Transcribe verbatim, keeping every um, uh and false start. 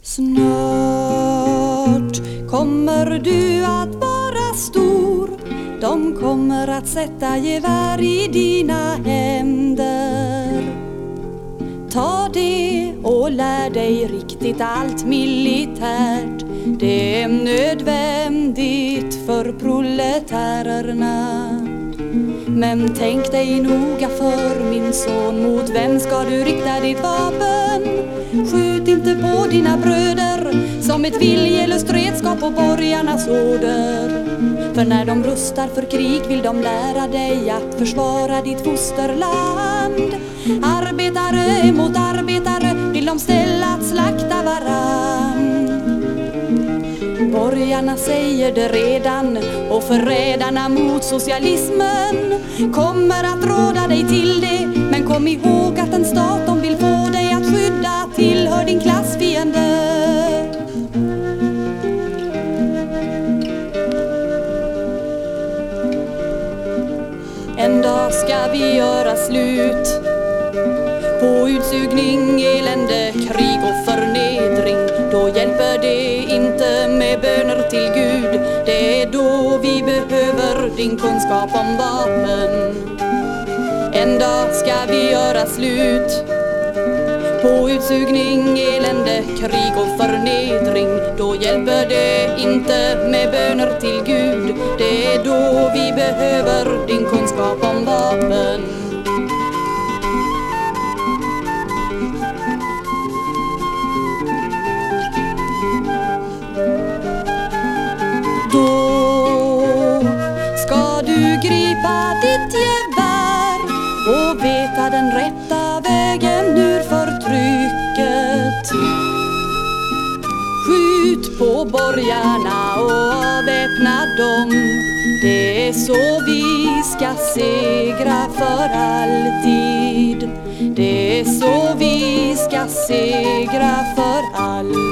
Snart kommer du att vara stor. De kommer att sätta gevär i dina händer. Ta det och lär dig riktigt allt militärt. Det är nödvändigt för proletärerna. Men tänk dig noga för, min son, mot vem ska du rikta ditt vapen? Skjut inte på dina bröder som ett viljelöst redskap på borgarnas order. För när de rustar för krig vill de lära dig att försvara ditt fosterland. Arbetare mot arbetare vill de ställa att slakta varann. Borgarna säger det redan, och förrädarna mot socialismen kommer att råda dig till det. Men kom ihåg att en stat de vill få dig att skydda tillhör din klassfiende. En dag ska vi göra slut på utsugning, elände, krig och förnedring. Då hjälper det inte med böner till Gud. Det är då vi behöver din kunskap om vapen. En dag ska vi göra slut på utsugning, elände, krig och förnedring. Då hjälper det inte med böner till Gud. Det är då vi behöver din kunskap om vapen. Då ska du gripa ditt gevär och veta den rätta vägen ur förtrycket. Skjut på borgarna och avväpna dem. Det är så vi ska segra för alltid. Det är så vi ska segra för alltid.